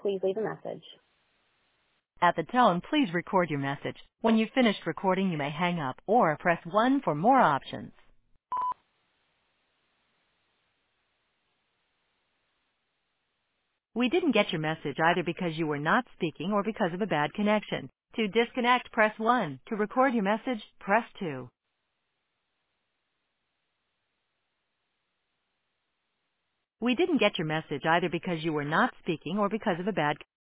please leave a message. At the tone, please record your message. When you've finished recording, you may hang up or press 1 for more options. We didn't get your message either because you were not speaking or because of a bad connection. To disconnect, press 1. To record your message, press 2. We didn't get your message either because you were not speaking or because of a bad